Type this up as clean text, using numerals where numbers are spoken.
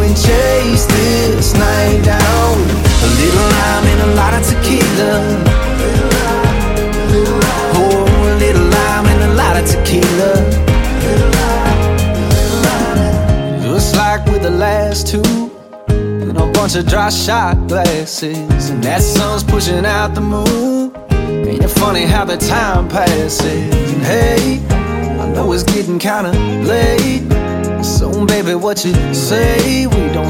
and chase this night down. A little lime and a lot of tequila. Oh, a little lime and a lot of tequila. Looks like we're the last two in a bunch of dry shot glasses, and that sun's pushing out the moon. Ain't it funny how the time passes? And hey, I know it's getting kinda late, so baby, what you say? We don't